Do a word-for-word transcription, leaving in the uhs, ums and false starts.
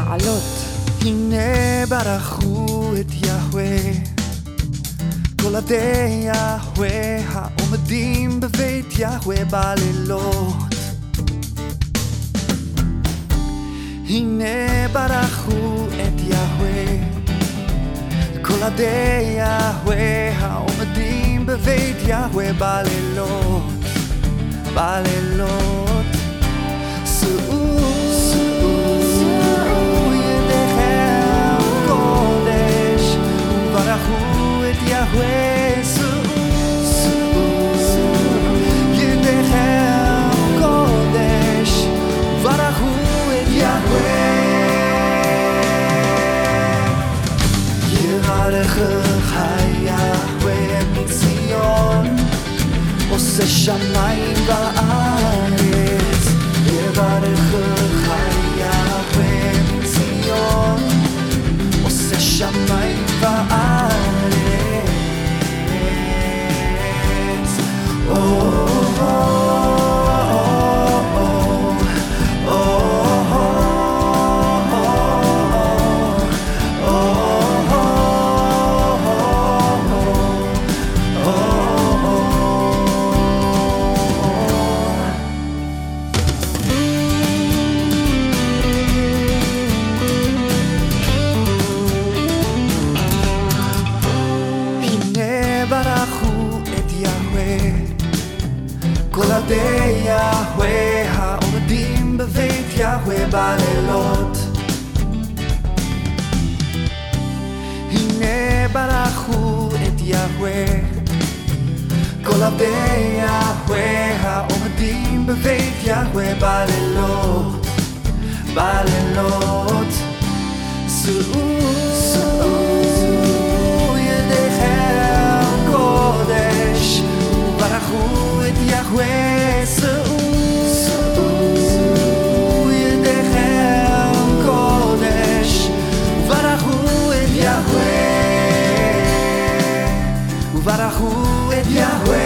לעלות. הנה ברכו את יהוה, כל עדי יהוה העומדים בבית יהוה בלילות. הנה ברכו את יהוה, כל עדי יהוה העומדים בבית יהוה בלילות, בלילות. שאו ידיכם קודש וברכו את יהוה. שאו ידיכם קודש וברכו את יהוה. יברכך יהוה מציון, עושה שמיים וארץ. יברכך יהוה מציון, עושה שמיים וארץ. כל עדי יהוה העומדים בבית יהוה בלילות. הנה ברכו את יהוה, כל עדי יהוה העומדים בבית יהוה בלילות, בלילות. שאו ידיכם קודש וברכו את יהוה. שאו ידיכם קודש וברכו את יהוה, וברכו את יהוה.